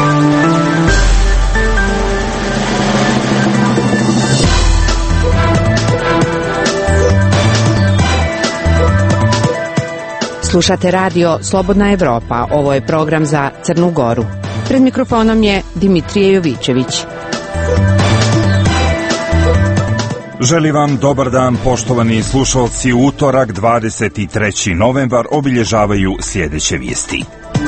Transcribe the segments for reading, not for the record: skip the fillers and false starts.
Slušate radio Slobodna Evropa. Ovo je program za Crnu Goru. Pred mikrofonom je Dimitrije Jovićević. Želim vam dobar dan, poštovani slušalci. Utorak, 23. novembar, obilježavaju sljedeće vijesti.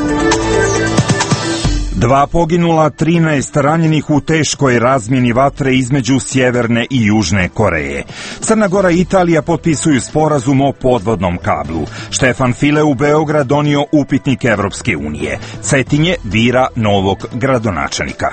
2 poginula, 13 ranjenih u teškoj razmjeni vatre između Sjeverne i Južne Koreje. Crna Gora i Italija potpisuju sporazum o podvodnom kablu. Štefan File u Beograd donio upitnik Evropske unije. Cetinje bira novog gradonačelnika.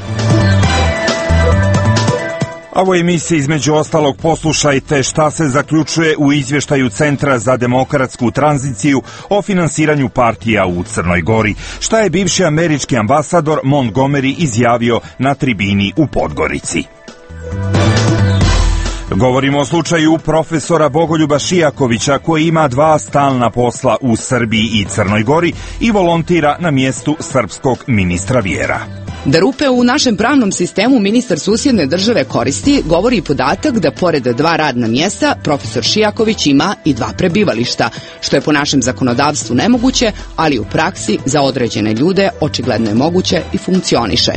A u emisiji između ostalog poslušajte šta se zaključuje u izvještaju Centra za demokratsku tranziciju o finansiranju partija u Crnoj Gori. Šta je bivši američki ambasador Montgomery izjavio na tribini u Podgorici. Govorimo o slučaju profesora Bogoljuba Šijakovića koji ima 2 stalna posla u Srbiji i Crnoj Gori i volontira na mjestu srpskog ministra vjera. Da rupe u našem pravnom sistemu ministar susjedne države koristi, govori i podatak da pored 2 radna mjesta, profesor Šijaković ima i 2 prebivališta, što je po našem zakonodavstvu nemoguće, ali u praksi za određene ljude očigledno je moguće i funkcioniše.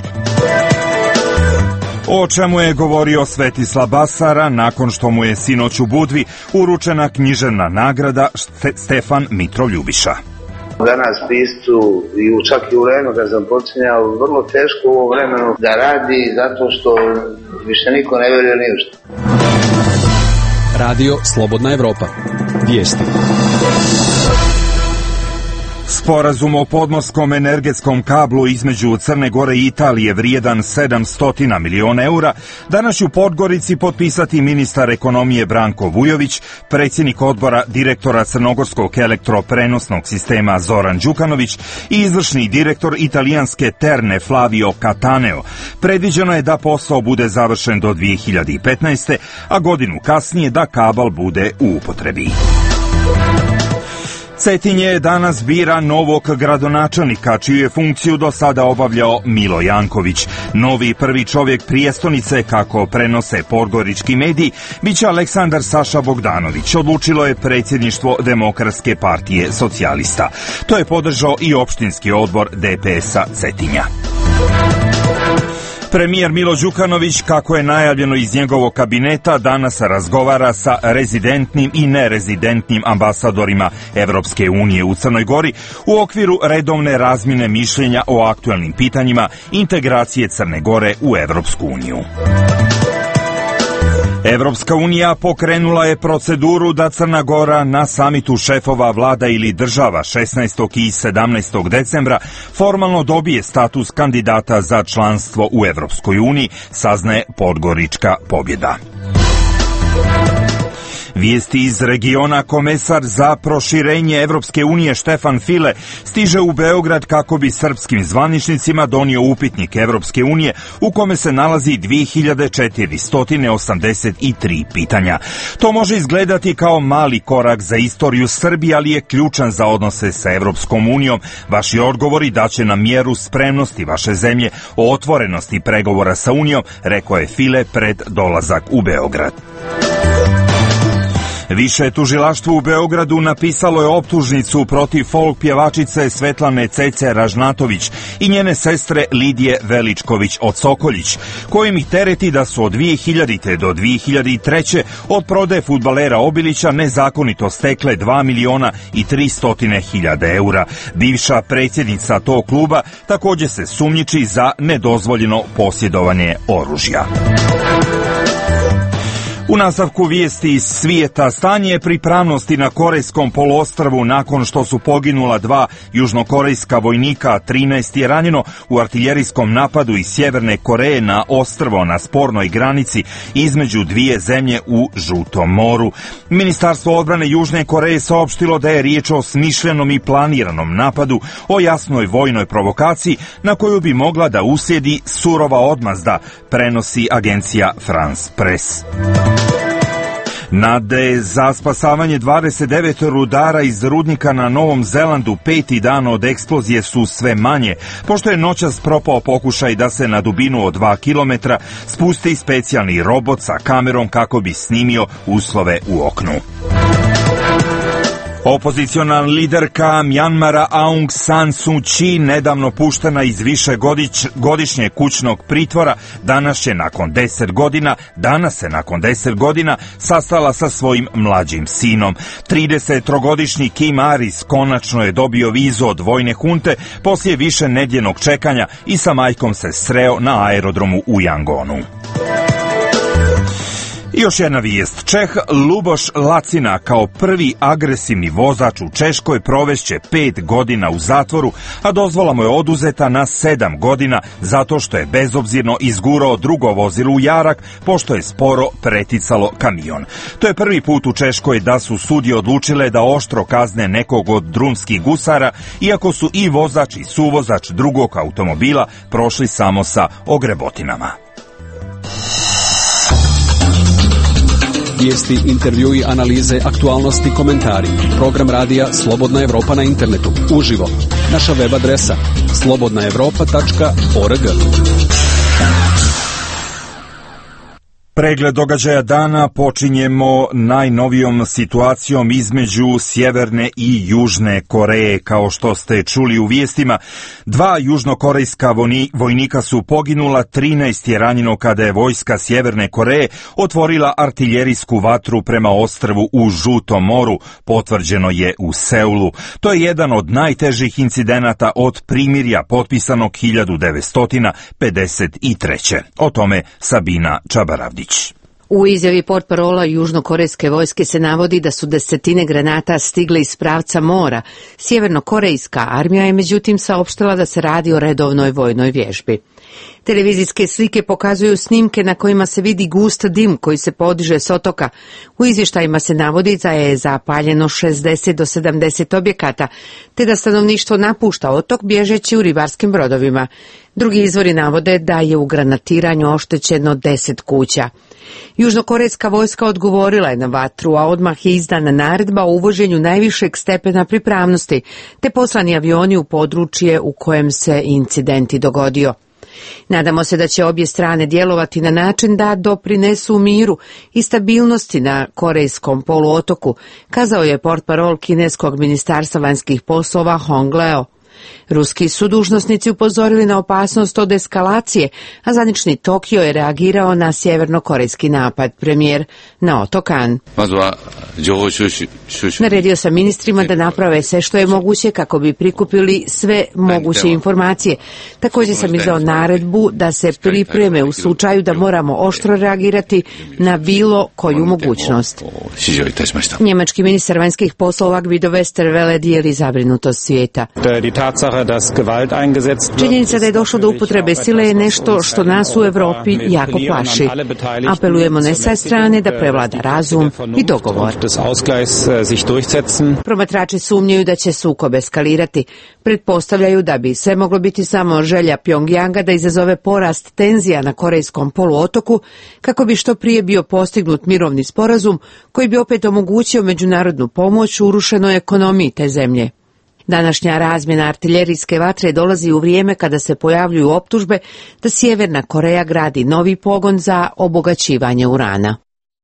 O čemu je govorio Svetislav Basara nakon što mu je sinoć u Budvi uručena književna nagrada Stefan Mitrov Ljubiša. Danas piscu i čak i u vremenu kad sam počinjao vrlo teško u ovo vremenu da radi zato što više niko ne vjeruje ni u što. Radio Slobodna Evropa. Vijesti. Sporazum o podmorskom energetskom kablu između Crne Gore i Italije vrijedan 700 miliona eura danas će u Podgorici potpisati ministar ekonomije Branko Vujović, predsjednik odbora direktora crnogorskog elektroprenosnog sistema Zoran Đukanović i izvršni direktor italijanske Terne Flavio Cataneo. Predviđeno je da posao bude završen do 2015. a godinu kasnije da kabal bude u upotrebi. Cetinje danas bira novog gradonačelnika, čiju je funkciju do sada obavljao Milo Janković. Novi prvi čovjek prijestonice, kako prenose podgorički mediji, biće Aleksandar Saša Bogdanović. Odlučilo je predsjedništvo Demokratske partije socijalista. To je podržao i opštinski odbor DPS-a Cetinja. Premijer Milo Đukanović, kako je najavljeno iz njegovog kabineta, danas razgovara sa rezidentnim i nerezidentnim ambasadorima Evropske unije u Crnoj Gori u okviru redovne razmjene mišljenja o aktualnim pitanjima integracije Crne Gore u Evropsku uniju. Evropska unija pokrenula je proceduru da Crna Gora na samitu šefova vlada ili država 16. i 17. decembra formalno dobije status kandidata za članstvo u Evropskoj uniji, saznaje Podgorička pobjeda. Vijesti iz regiona. Komesar za proširenje Evropske unije Štefan File stiže u Beograd kako bi srpskim zvaničnicima donio upitnik Evropske unije u kome se nalazi 2483 pitanja. To može izgledati kao mali korak za istoriju Srbije, ali je ključan za odnose sa Evropskom unijom. Vaši odgovori daće nam mjeru spremnosti vaše zemlje o otvorenosti pregovora sa unijom, rekao je File pred dolazak u Beograd. Više tužilaštvo u Beogradu napisalo je optužnicu protiv folk pjevačice Svetlane Cece Ražnatović i njene sestre Lidije Veličković od Sokoljić, kojim ih tereti da su od 2000. do 2003. od prodaje fudbalera Obilića nezakonito stekle 2.300.000 eura. Bivša predsjednica tog kluba također se sumnjiči za nedozvoljeno posjedovanje oružja. U nastavku vijesti iz svijeta, stanje pripravnosti na Korejskom poluostrvu nakon što su poginula 2 južnokorejska vojnika, 13 je ranjeno u artiljerijskom napadu iz Sjeverne Koreje na ostrvo na spornoj granici između dvije zemlje u Žutom moru. Ministarstvo odbrane Južne Koreje saopštilo da je riječ o smišljenom i planiranom napadu, o jasnoj vojnoj provokaciji na koju bi mogla da uslijedi surova odmazda, prenosi agencija France Press. Nade za spasavanje 29 rudara iz rudnika na Novom Zelandu 5. dan od eksplozije su sve manje, pošto je noćas propao pokušaj da se na dubinu od 2 kilometra spusti specijalni robot sa kamerom kako bi snimio uslove u oknu. Opozicionalna liderka Mjanmara Aung San Suu Kyi, nedavno puštena iz višegodišnjeg kućnog pritvora, danas se nakon 10 godina sastala sa svojim mlađim sinom. 33-godišnji Kim Aris konačno je dobio vizu od vojne hunte poslije više nedjeljnog čekanja i sa majkom se sreo na aerodromu u Yangonu. I još jedna vijest. Čeh Luboš Lacina kao prvi agresivni vozač u Češkoj provešće 5 godina u zatvoru, a dozvola mu je oduzeta na 7 godina zato što je bezobzirno izgurao drugo vozilo u jarak pošto je sporo preticalo kamion. To je prvi put u Češkoj da su sudije odlučile da oštro kazne nekog od drumskih gusara, iako su i vozač i suvozač drugog automobila prošli samo sa ogrebotinama. Vijesti, intervjui, analize, aktualnosti, komentari. Program radija Slobodna Evropa na internetu. Uživo. Naša web adresa slobodnaevropa.org. Pregled događaja dana počinjemo najnovijom situacijom između Sjeverne i Južne Koreje. Kao što ste čuli u vijestima, 2 južnokorejska vojnika su poginula, 13 je ranjeno kada je vojska Sjeverne Koreje otvorila artiljerijsku vatru prema ostrvu u Žutom moru, potvrđeno je u Seulu. To je jedan od najtežih incidenata od primirja potpisanog 1953. O tome Sabina Čabaravdić. U izjavi portparola južnokorejske vojske se navodi da su desetine granata stigle iz pravca mora. Sjevernokorejska armija je međutim saopštila da se radi o redovnoj vojnoj vježbi. Televizijske slike pokazuju snimke na kojima se vidi gust dim koji se podiže s otoka. U izvještajima se navodi da je zapaljeno 60 do 70 objekata, te da stanovništvo napušta otok bježeći u ribarskim brodovima. Drugi izvori navode da je u granatiranju oštećeno 10 kuća. Južnokorejska vojska odgovorila je na vatru, a odmah je izdana naredba o uvoženju najvišeg stepena pripravnosti, te poslani avioni u područje u kojem se incident dogodio. Nadamo se da će obje strane djelovati na način da doprinesu miru i stabilnosti na korejskom poluotoku, kazao je portparol kineskog ministarstva vanjskih poslova Hong Leo. Ruski su dužnosnici upozorili na opasnost od eskalacije, a zvanični Tokio je reagirao na sjevernokorejski napad. Premijer Naoto Kan: naredio sam ministrima da naprave sve što je moguće kako bi prikupili sve moguće informacije. Također sam izdao naredbu da se pripreme u slučaju da moramo oštro reagirati na bilo koju mogućnost. Njemački ministar vanjskih poslova Guido Westerwelle dijeli zabrinutost svijeta. Činjenica da je došlo do upotrebe sile je nešto što nas u Europi jako plaši. Apelujemo na sve strane da prevlada razum i dogovor. Promatrači sumnjaju da će sukob eskalirati. Pretpostavljaju da bi sve moglo biti samo želja Pjongjanga da izazove porast tenzija na korejskom poluotoku kako bi što prije bio postignut mirovni sporazum koji bi opet omogućio međunarodnu pomoć u urušenoj ekonomiji te zemlje. Današnja razmjena artiljerijske vatre dolazi u vrijeme kada se pojavljuju optužbe da Sjeverna Koreja gradi novi pogon za obogaćivanje urana.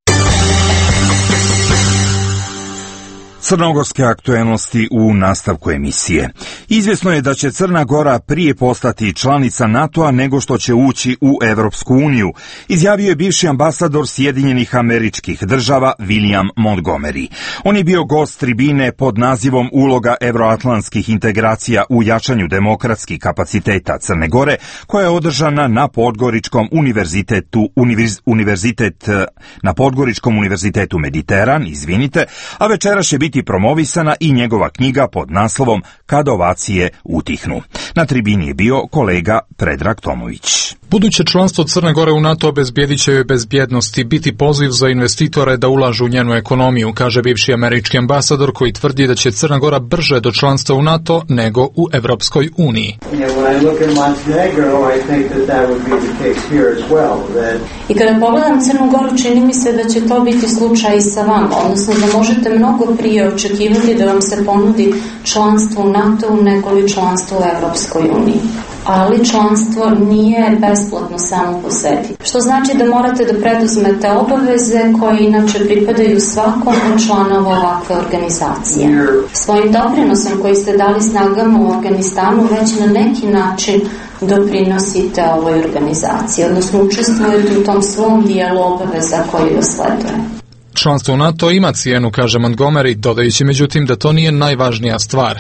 Crnogorske aktualnosti u nastavku emisije. Izvjesno je da će Crna Gora prije postati članica NATO-a nego što će ući u Evropsku uniju, izjavio je bivši ambasador Sjedinjenih Američkih Država William Montgomery. On je bio gost tribine pod nazivom Uloga evroatlantskih integracija u jačanju demokratskih kapaciteta Crne Gore, koja je održana na Podgoričkom univerzitetu Mediteran, a večeras će biti promovisana i njegova knjiga pod naslovom Kad ovacije utihnu. Na tribini je bio kolega Predrag Tomović. Buduće članstvo Crne Gore u NATO obezbijedit će joj bezbjednost i biti poziv za investitore da ulažu u njenu ekonomiju, kaže bivši američki ambasador koji tvrdi da će Crna Gora brže do članstva u NATO nego u Evropskoj uniji. I kada pogledam Crnu Goru, čini mi se da će to biti slučaj i sa vama, odnosno da možete mnogo prije očekivati da vam se ponudi članstvo u NATO nego li članstvo u Evropskoj uniji. Ali članstvo nije besplatno samo po sebi. Što znači da morate da preduzmete obaveze koje inače pripadaju svakom od članova ovakve organizacije. Svojim doprinosom koji ste dali snagama u Afganistanu već na neki način doprinosite ovoj organizaciji, odnosno učestvujete u tom svom dijelu obaveza koji dosleduje. Članstvo u NATO ima cijenu, kaže Montgomery, dodajući međutim da to nije najvažnija stvar.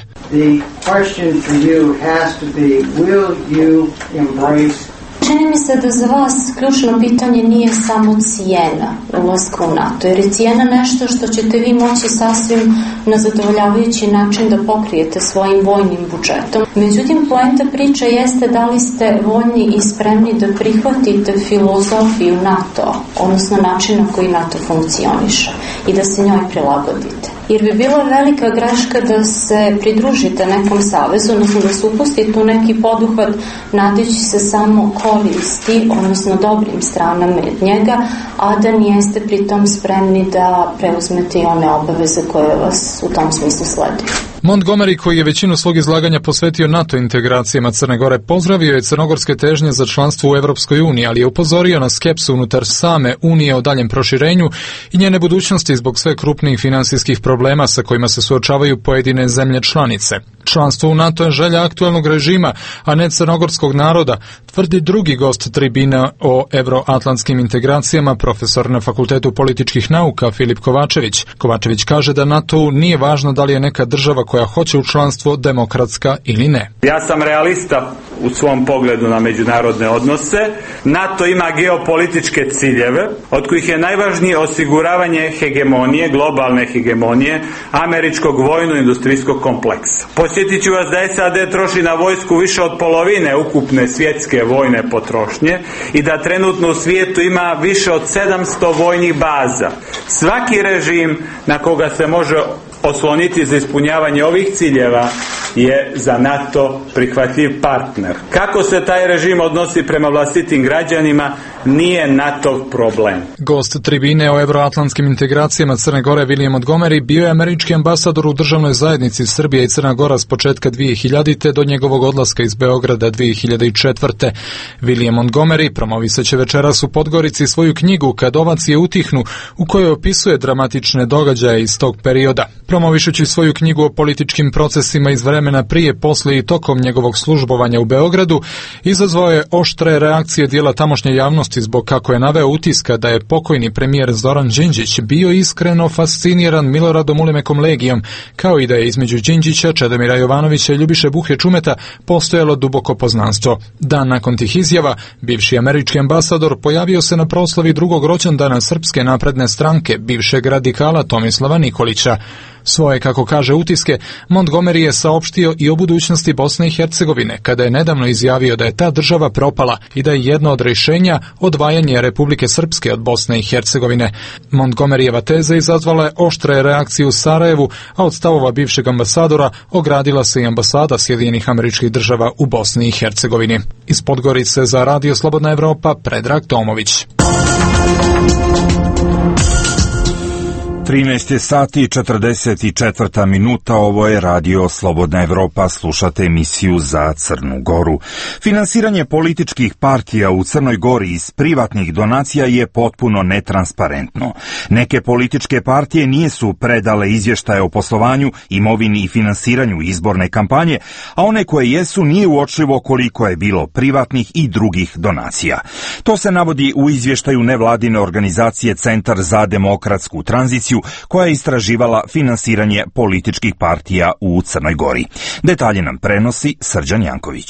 Čini mi se da za vas ključno pitanje nije samo cijena ulaska u NATO, jer je cijena nešto što ćete vi moći sasvim na zadovoljavajući način da pokrijete svojim vojnim budžetom. Međutim, poenta priče jeste da li ste voljni i spremni da prihvatite filozofiju NATO, odnosno način na koji NATO funkcioniše i da se njoj prilagodite. Jer bi bila velika greška da se pridružite nekom savezu, odnosno da se upustite u neki poduhvat nadajući se samo koristi, odnosno dobrim stranama od njega, a da nijeste pritom spremni da preuzmete i one obaveze koje vas u tom smislu sleduju. Montgomery, koji je većinu svog izlaganja posvetio NATO integracijama Crne Gore, pozdravio je crnogorske težnje za članstvo u Evropskoj uniji, ali je upozorio na skepsu unutar same Unije o daljem proširenju i njene budućnosti zbog sve krupnijih finansijskih problema sa kojima se suočavaju pojedine zemlje članice. Članstvo u NATO je želja aktuelnog režima, a ne crnogorskog naroda, tvrdi drugi gost tribina o evroatlantskim integracijama, profesor na Fakultetu političkih nauka Filip Kovačević. Kovačević kaže da NATO nije važno da li je neka država koja hoće u članstvo demokratska ili ne. Ja sam realista u svom pogledu na međunarodne odnose. NATO ima geopolitičke ciljeve, od kojih je najvažnije osiguravanje hegemonije, globalne hegemonije, američkog vojno-industrijskog kompleksa. Podsjetit ću vas da SAD troši na vojsku više od polovine ukupne svjetske vojne potrošnje i da trenutno u svijetu ima više od 700 vojnih baza. Svaki režim na koga se može osloniti za ispunjavanje ovih ciljeva je za NATO prihvatljiv partner. Kako se taj režim odnosi prema vlastitim građanima nije NATO problem. Gost tribine o evroatlantskim integracijama Crne Gore William Montgomery bio je američki ambasador u državnoj zajednici Srbije i Crna Gora s početka 2000. do njegovog odlaska iz Beograda 2004. William Montgomery promovisaće večeras u Podgorici svoju knjigu Kad ovacije utihnu, u kojoj opisuje dramatične događaje iz tog perioda. Promovišući svoju knjigu o političkim procesima iz vremena prije, posle i tokom njegovog službovanja u Beogradu, izazvao je oštre reakcije dijela tamošnje javnosti zbog, kako je naveo, utiska da je pokojni premijer Zoran Đinđić bio iskreno fasciniran Miloradom Ulimekom Legijom, kao i da je između Đinđića, Čedomira Jovanovića i Ljubiše Buhe Čumeta postojalo duboko poznanstvo. Dan nakon tih izjava, bivši američki ambasador pojavio se na proslavi drugog rođendana Srpske napredne stranke, bivšeg radikala Tomislava Nikolića. Svoje, kako kaže, utiske Montgomery je saopštio i o budućnosti Bosne i Hercegovine, kada je nedavno izjavio da je ta država propala i da je jedno od rješenja odvajanje Republike Srpske od Bosne i Hercegovine. Montgomeryjeva teza izazvala je oštre reakcije u Sarajevu, a od stavova bivšeg ambasadora ogradila se i ambasada Sjedinjenih Američkih Država u Bosni i Hercegovini. Iz Podgorice za Radio Slobodna Evropa, Predrag Tomović. 13 sati i 44 minuta, ovo je Radio Slobodna Evropa, slušate emisiju za Crnu Goru. Finansiranje političkih partija u Crnoj Gori iz privatnih donacija je potpuno netransparentno. Neke političke partije nisu predale izvještaje o poslovanju, imovini i finansiranju izborne kampanje, a one koje jesu nije uočljivo koliko je bilo privatnih i drugih donacija. To se navodi u izvještaju nevladine organizacije Centar za demokratsku tranziciju, koja je istraživala finansiranje političkih partija u Crnoj Gori. Detalje nam prenosi Srđan Janković.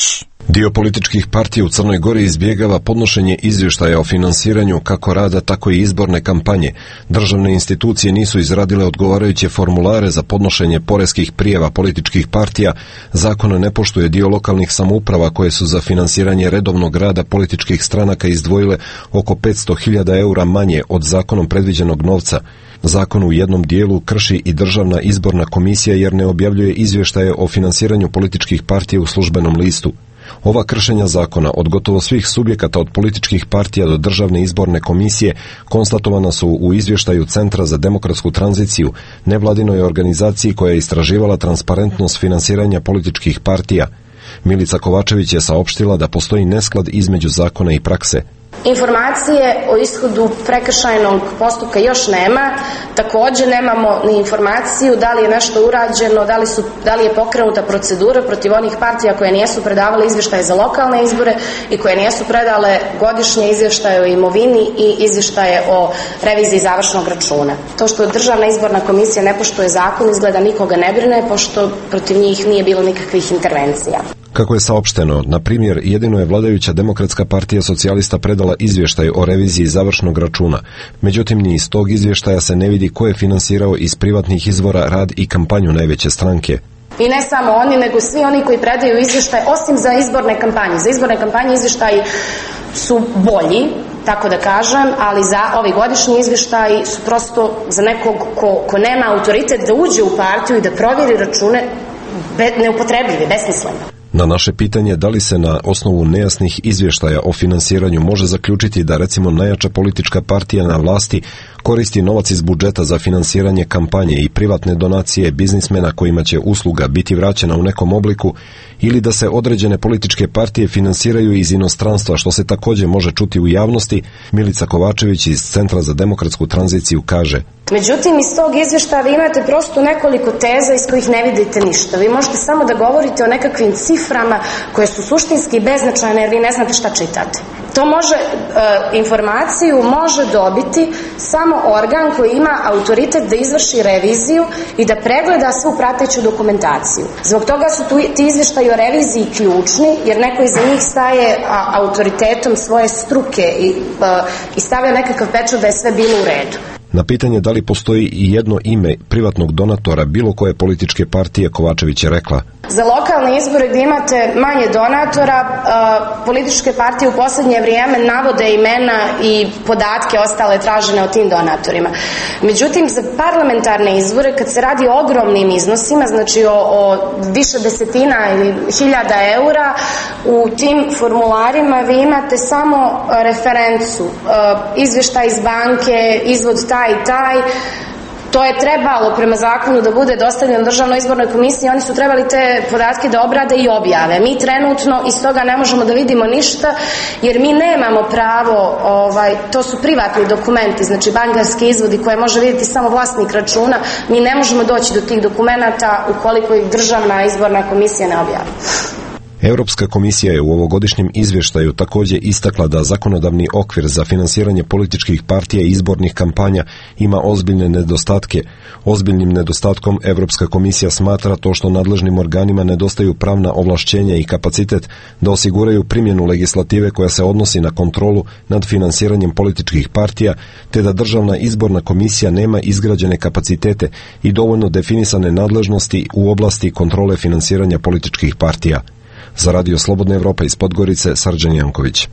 Dio političkih partija u Crnoj Gori izbjegava podnošenje izvještaja o finansiranju kako rada, tako i izborne kampanje. Državne institucije nisu izradile odgovarajuće formulare za podnošenje poreskih prijava političkih partija. Zakon ne poštuje dio lokalnih samouprava koje su za finansiranje redovnog rada političkih stranaka izdvojile oko 500.000 eura manje od zakonom predviđenog novca. Zakon u jednom dijelu krši i Državna izborna komisija jer ne objavljuje izvještaje o finansiranju političkih partija u službenom listu. Ova kršenja zakona od gotovo svih subjekata od političkih partija do Državne izborne komisije konstatovana su u izvještaju Centra za demokratsku tranziciju, nevladinoj organizaciji koja je istraživala transparentnost finansiranja političkih partija. Milica Kovačević je saopštila da postoji nesklad između zakona i prakse. Informacije o ishodu prekršajnog postupka još nema, također nemamo ni informaciju da li je nešto urađeno, da li je pokrenuta procedura protiv onih partija koje nijesu predavale izvještaje za lokalne izbore i koje nijesu predale godišnje izvještaje o imovini i izvještaje o reviziji završnog računa. To što Državna izborna komisija ne poštuje zakon izgleda nikoga ne brine, pošto protiv njih nije bilo nikakvih intervencija. Kako je saopšteno, na primjer, jedino je vladajuća Demokratska partija socijalista predala izvještaj o reviziji završnog računa. Međutim, ni iz tog izvještaja se ne vidi ko je finansirao iz privatnih izvora rad i kampanju najveće stranke. I ne samo oni, nego svi oni koji predaju izvještaj, osim za izborne kampanje. Za izborne kampanje izvještaji su bolji, tako da kažem, ali za ovi godišnji izvještaji su prosto za nekog ko nema autoritet da uđe u partiju i da provjeri račune neupotrebljivi, besmisleni. Na naše pitanje da li se na osnovu nejasnih izvještaja o finansiranju može zaključiti da recimo najjača politička partija na vlasti koristi novac iz budžeta za finansiranje kampanje i privatne donacije biznismena kojima će usluga biti vraćena u nekom obliku, ili da se određene političke partije finansiraju iz inostranstva, što se također može čuti u javnosti, Milica Kovačević iz Centra za demokratsku tranziciju kaže: Međutim, iz tog izvještaja vi imate prosto nekoliko teza iz kojih ne vidite ništa. Vi možete samo da govorite o nekakvim ciframa koje su suštinski beznačajne jer vi ne znate šta čitate. To informaciju može dobiti samo organ koji ima autoritet da izvrši reviziju i da pregleda svu prateću dokumentaciju. Zbog toga su ti izvještaji o reviziji ključni, jer neko iza njih staje autoritetom svoje struke i stavlja nekakav pečat da je sve bilo u redu. Na pitanje da li postoji i jedno ime privatnog donatora bilo koje političke partije, Kovačević je rekla: Za lokalne izbore gdje imate manje donatora, političke partije u posljednje vrijeme navode imena i podatke ostale tražene o tim donatorima. Međutim, za parlamentarne izbore, kad se radi o ogromnim iznosima, znači o više desetina ili hiljada eura, u tim formularima vi imate samo referencu, izvještaj iz banke, izvod taj i taj. To je trebalo prema zakonu da bude dostavljeno Državnoj izbornoj komisiji, oni su trebali te podatke da obrade i objave. Mi trenutno iz toga ne možemo da vidimo ništa jer mi nemamo pravo, to su privatni dokumenti, znači bankarski izvodi koje može vidjeti samo vlasnik računa, mi ne možemo doći do tih dokumenata ukoliko ih Državna izborna komisija ne objavi. Europska komisija je u ovogodišnjem izvještaju također istakla da zakonodavni okvir za finansiranje političkih partija i izbornih kampanja ima ozbiljne nedostatke. Ozbiljnim nedostatkom Europska komisija smatra to što nadležnim organima nedostaju pravna ovlašćenja i kapacitet da osiguraju primjenu legislative koja se odnosi na kontrolu nad finansiranjem političkih partija, te da Državna izborna komisija nema izgrađene kapacitete i dovoljno definisane nadležnosti u oblasti kontrole finansiranja političkih partija. Za Radio Slobodna Evropa iz Podgorice, Srđan Janković.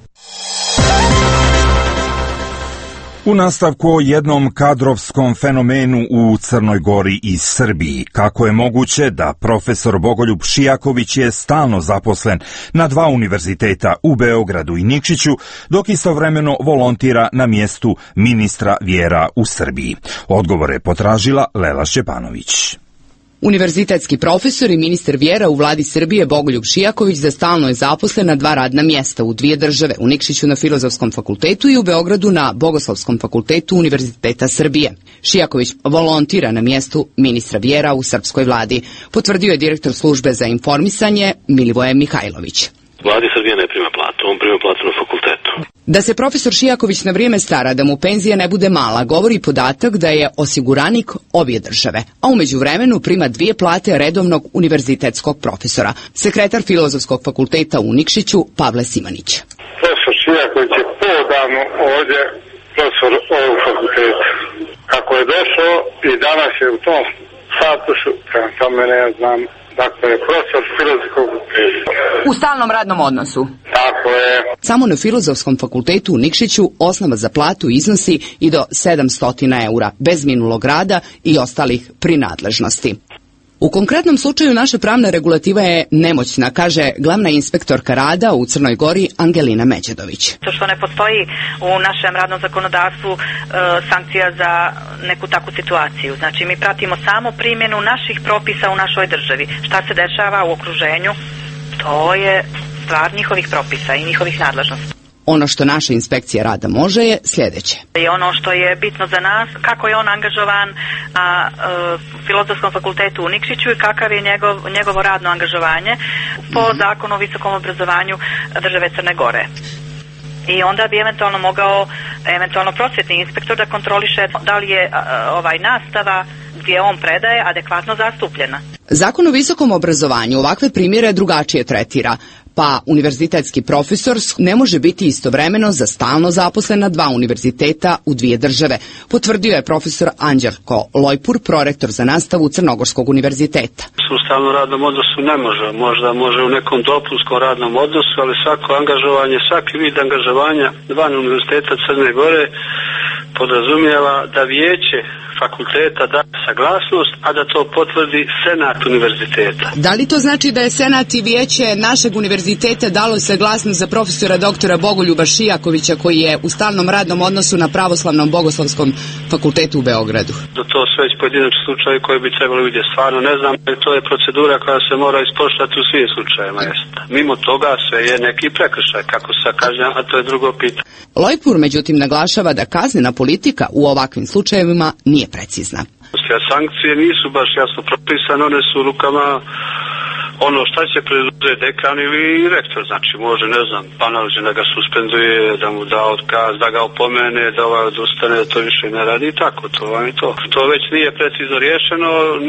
U nastavku o jednom kadrovskom fenomenu u Crnoj Gori i Srbiji. Kako je moguće da profesor Bogoljub Šijaković je stalno zaposlen na 2 univerziteta u Beogradu i Nikšiću, dok istovremeno volontira na mjestu ministra vjera u Srbiji? Odgovor je potražila Lela Šćepanović. Univerzitetski profesor i ministar vjera u vladi Srbije Bogoljub Šijaković za stalno je zaposlen na 2 radna mjesta u 2 države, u Nikšiću na Filozofskom fakultetu i u Beogradu na Bogoslovskom fakultetu Univerziteta Srbije. Šijaković volontira na mjestu ministra vjera u srpskoj vladi, potvrdio je direktor službe za informisanje Milivoje Mihajlović. Vladi Srbije ne prima platu, on prima platu na fakultetu. Da se profesor Šijaković na vrijeme stara da mu penzija ne bude mala, govori podatak da je osiguranik obje države, a u međuvremenu prima 2 plate redovnog univerzitetskog profesora. Sekretar Filozofskog fakulteta u Nikšiću, Pavle Simanić. Profesor Šijaković je podavno ovdje profesor ovog fakulteta. Kako je došao i danas je u tom statusu, prema tome ne znam. Dakle, profesor Filozofskog fakulteta. U stalnom radnom odnosu. Tako je. Samo na Filozofskom fakultetu u Nikšiću osnova za platu iznosi i do 700 eura, bez minulog rada i ostalih prinadležnosti. U konkretnom slučaju naša pravna regulativa je nemoćna, kaže glavna inspektorka rada u Crnoj Gori Angelina Međedović. To što ne postoji u našem radnom zakonodavstvu sankcija za neku takvu situaciju. Znači mi pratimo samo primjenu naših propisa u našoj državi. Šta se dešava u okruženju, to je stvar njihovih propisa i njihovih nadležnosti. Ono što naša inspekcija rada može je sljedeće. I ono što je bitno za nas, kako je on angažovan na Filozofskom fakultetu u Nikšiću i kakav je njegovo radno angažovanje po zakonu o visokom obrazovanju države Crne Gore. I onda bi eventualno mogao prosvetni inspektor da kontroliše da li je nastava gdje on predaje adekvatno zastupljena. Zakon o visokom obrazovanju ovakve primjere drugačije tretira, pa univerzitetski profesor ne može biti istovremeno za stalno zaposlen na 2 univerziteta u 2 države, potvrdio je profesor Anđelko Lojpur, prorektor za nastavu Crnogorskog univerziteta. U stalnom radnom odnosu ne može, možda može u nekom dopunskom radnom odnosu, ali svako angažovanje, svaki vid angažovanja van univerziteta Crne Gore podrazumijeva da vijeće fakulteta da saglasnost, a da to potvrdi senat univerziteta. Da li to znači da je senat i vijeće našeg univerziteta dalo saglasnost za profesora doktora Bogoljuba Šijakovića koji je u stalnom radnom odnosu na Pravoslavnom bogoslovskom fakultetu u Beogradu? To su već pojedinačni slučajevi koji bi trebali vidjeti. Stvarno ne znam, to je procedura koja se mora ispoštovati u svim slučajevima. Mimo toga sve je neki prekršaj, kako se kažnja, a to je drugo pitanje. Lojpur međutim naglašava da kaznena politika u ovakvim slučajevima nije precizna. Sankcije nisu baš jasno propisane, one su u rukama ono šta će preduzeti dekan ili rektor, znači može, ne znam, banalno da ga suspenduje, da mu da otkaz, da ga opomene, da odustane, da to više ne radi i tako, to vam je to. To već nije precizno riješeno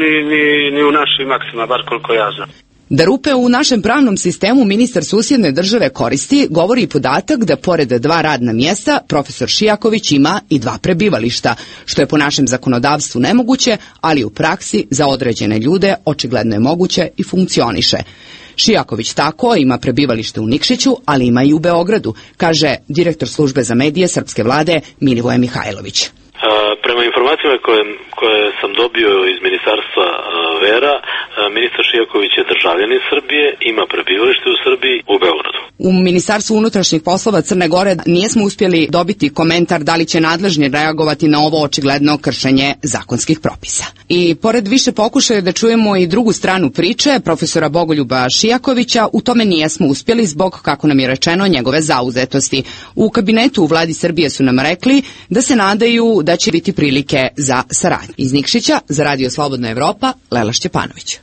ni u našim aktima, bar koliko ja znam. Da rupe u našem pravnom sistemu ministar susjedne države koristi, govori i podatak da pored 2 radna mjesta profesor Šijaković ima i 2 prebivališta, što je po našem zakonodavstvu nemoguće, ali u praksi za određene ljude očigledno je moguće i funkcioniše. Šijaković tako ima prebivalište u Nikšiću, ali ima i u Beogradu, kaže direktor službe za medije srpske vlade Milivoje Mihajlović. Prema informacijama koje sam dobio iz ministarstva Vera, ministar Šijaković je državljanin Srbije, ima prebivalište u Srbiji u Beogradu. U Ministarstvu unutrašnjih poslova Crne Gore nijesmo uspjeli dobiti komentar da li će nadležni reagovati na ovo očigledno kršenje zakonskih propisa. I pored više pokušaja da čujemo i drugu stranu priče profesora Bogoljuba Šijakovića, u tome nijesmo uspjeli zbog, kako nam je rečeno, njegove zauzetosti. U kabinetu u vladi Srbije su nam rekli da se nadaju da će biti prilike za saradnju. Iz Nikšića za Radio Slobodna Evropa, Lela Šćepanović.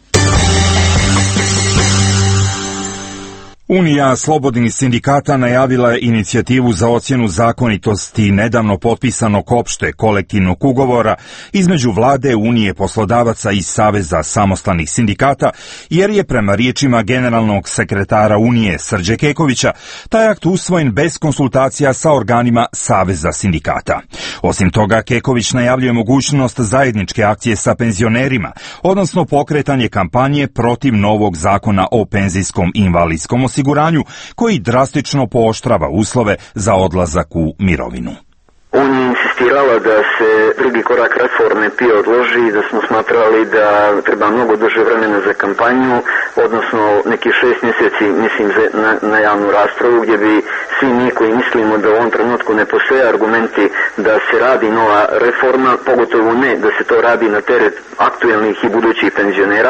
Unija slobodnih sindikata najavila je inicijativu za ocjenu zakonitosti nedavno potpisanog opšte kolektivnog ugovora između vlade, Unije poslodavaca i Saveza samostalnih sindikata, jer je prema riječima generalnog sekretara Unije Srđe Kekovića taj akt usvojen bez konsultacija sa organima Saveza sindikata. Osim toga, Keković najavljuje mogućnost zajedničke akcije sa penzionerima, odnosno pokretanje kampanje protiv novog zakona o penzijskom i invalidskom osiguranju, koji drastično pooštrava uslove za odlazak u mirovinu. On je insistirala da se drugi korak reforme PIO odloži i da smo smatrali da treba mnogo duže vremena za kampanju, odnosno neki 6 mjeseci, mislim, na javnu raspravu, gdje bi svi mi koji mislimo da u ovom trenutku ne postoje argumenti da se radi nova reforma, pogotovo ne da se to radi na teret aktuelnih i budućih penzionera,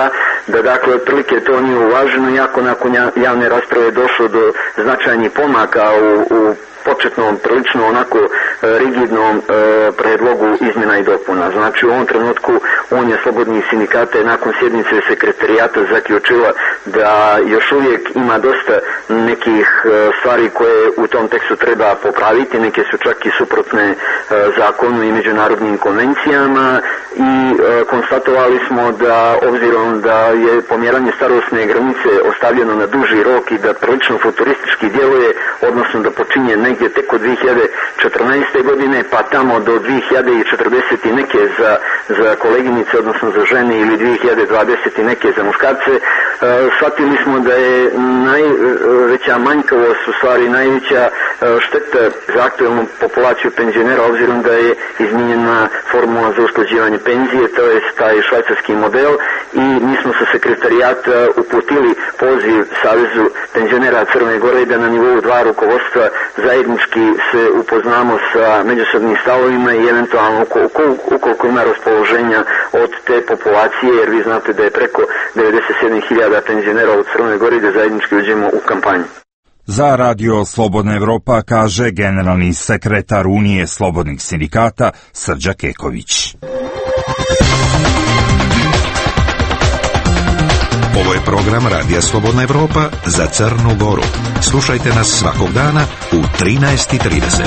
da dakle otprilike to nije uvaženo, iako nakon javne rasprave je došlo do značajnih pomaka u početnom, prilično onako rigidnom predlogu izmjena i dopuna. Znači u ovom trenutku Unija slobodnih sindikata je nakon sjednice sekretarijata zaključila da još uvijek ima dosta nekih stvari koje u tom tekstu treba popraviti, neke su čak i suprotne zakonu i međunarodnim konvencijama i konstatovali smo da obzirom da je pomjeranje starosne granice ostavljeno na duži rok i da prilično futuristički djeluje, odnosno da počinje negdje tek od 2014. godine pa tamo do 2040 i neke za koleginice, odnosno za žene, ili 2020 i neke za muškarce, shvatili smo da je najveća manjkavost, u stvari najveća šteta za aktualnu populaciju penzionera, obzirom da je izmijenjena formula za usklađivanje penzije, to je taj švajcarski model, i mi smo sa sekretarijata uputili poziv Savezu penzionera Crne Gore da na nivou dva rukovodstva zajednički se upoznamo sa međusobnim stavovima i eventualno ukoliko ima raspoloženja od te populacije, jer vi znate da je preko 97.000 penzionera u Crnoj Gori, da zajednički uđemo u kampanju. Za Radio Slobodna Evropa kaže generalni sekretar Unije slobodnih sindikata Srđa Keković. Ovo je program Radija Slobodna Evropa za Crnu Goru. Slušajte nas svakog dana u 13:30.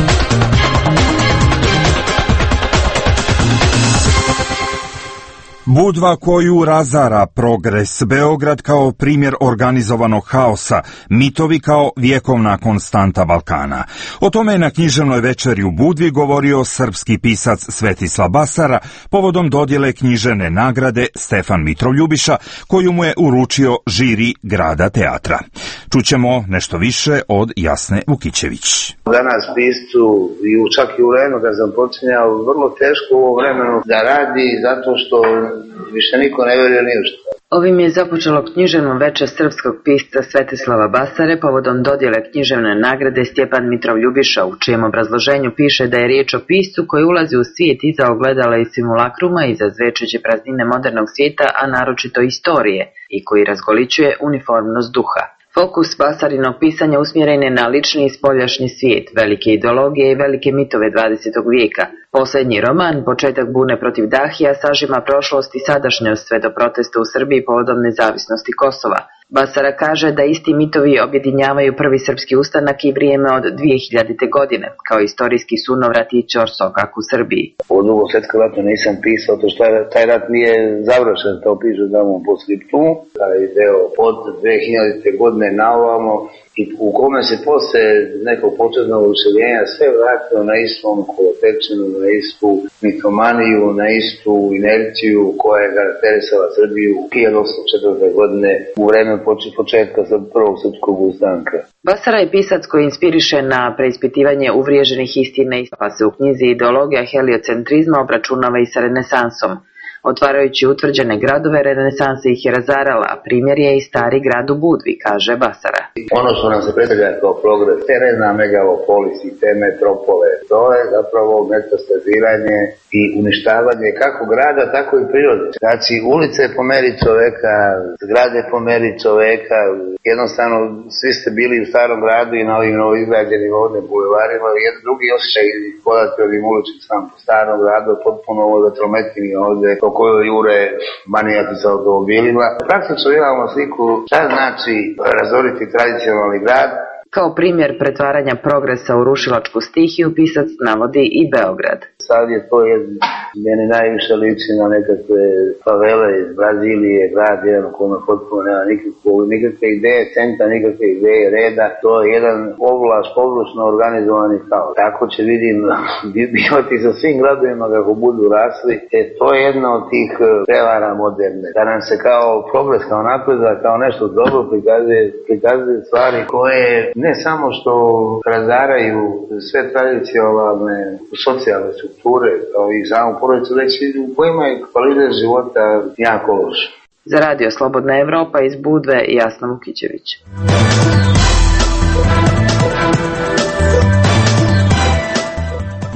Budva koju razara progres, Beograd kao primjer organizovanog haosa, mitovi kao vjekovna konstanta Balkana. O tome je na književnoj večeri u Budvi govorio srpski pisac Svetislav Basara povodom dodjele književne nagrade Stefan Mitrov Ljubiša, koju mu je uručio žiri Grada teatra. Čućemo nešto više od Jasne Vukićević. Danas piscu, čak i u vremenu kad sam počinjao, vrlo teško u ovo vremenu da radi, zato što više niko ne vjeruje ni u što. Ovim je započelo književno večer srpskog pisca Svetislava Basare povodom dodjele književne nagrade Stjepan Mitrov Ljubiša, u čijem obrazloženju piše da je riječ o piscu koji ulazi u svijet iza ogledala i simulakruma, iza zvečeće praznine modernog svijeta, a naročito istorije, i koji razgolićuje uniformnost duha. Fokus Basarinog pisanja usmjeren je na lični i spoljašnji svijet, velike ideologije i velike mitove 20. vijeka. Posljednji roman, Početak bune protiv Dahija, sažima prošlost i sadašnjost sve do protesta u Srbiji povodom nezavisnosti Kosova. Basara kaže da isti mitovi objedinjavaju prvi srpski ustanak i vrijeme od 2000. godine, kao istorijski sunovrat i ćorsokak u Srbiji. U Drugom svjetskom ratu nisam pisao, to što taj rat nije završen, to piše tamo po skriptumu, taj deo od 2000. godine na ovamo, i u kome se posle nekog početnog useljenja sve vratilo na istom kolotečinu, na istu mitomaniju, na istu inerciju koja je karakterisala Srbiju u 1804. godine u vreme početka prvog srpskog ustanka. Basara je pisac koji inspiriše na preispitivanje uvriježenih istina, pa se u knjizi Ideologija heliocentrizma obračunava i sa renesansom. Otvarajući utvrđene gradove, renesansa ih je razarala, a primjer je i stari grad u Budvi, kaže Basara. Ono što nam se predstavlja kao progres, te megalopolis i te metropole, to je zapravo metastaziranje i uništavanje kako grada, tako i prirode. Znači, ulice po meri čoveka, zgrade po meri čoveka, jednostavno svi ste bili u starom gradu i na ovim novoizgrađenim ovdje bulevarima, jedan drugi osjećaj podati ovim uličicama po starom gradu, potpuno ovo vetrometini ovdje, po kojoj jure manijaki sa automobilima. Praktično imamo sliku šta znači razoriti tradicionalni grad. Kao primjer pretvaranja progresa u rušilačku stihiju pisac navodi i Beograd. Sad je to meni najviše liči na nekakve favele iz Brazilije, grad jedan u kome potpuno nema nikakve ideje centra, nikakve ideje reda. To je jedan površno organizovani haos. Tako će vidim bivati sa svim gradovima kako budu rasli. To je jedna od tih prevara moderne. Da nam se kao progres, kao napredak, kao nešto dobro prikazuje stvari koje ne samo što razaraju sve tradicionalne socijalne strukture, kao i samu porodicu, već u kojima je kvalitet života jako loš. Za Radio Slobodna Evropa iz Budve, Jasna Vukićević.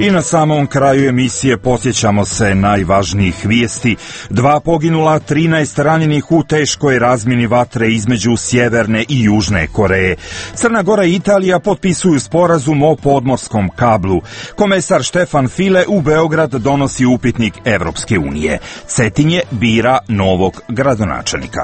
I na samom kraju emisije posjećamo se najvažnijih vijesti. 2 poginula, 13 ranjenih u teškoj razmjeni vatre između Sjeverne i Južne Koreje. Crna Gora i Italija potpisuju sporazum o podmorskom kablu. Komesar Štefan File u Beograd donosi upitnik Evropske unije. Cetinje bira novog gradonačelnika.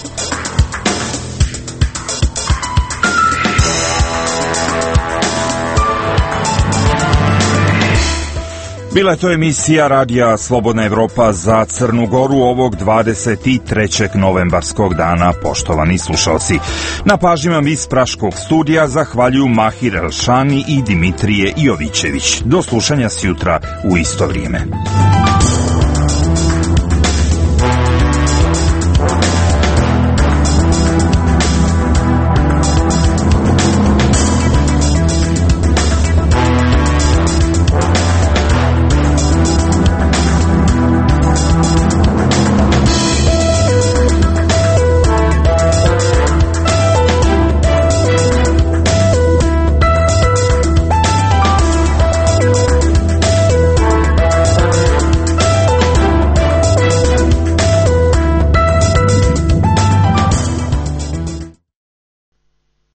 Bila je to emisija Radija Slobodna Evropa za Crnu Goru ovog 23. novembarskog dana, poštovani slušalci. Na pažnjama iz Praškog studija zahvaljuju Mahir Elšani i Dimitrije Jovićević. Do slušanja sjutra u isto vrijeme.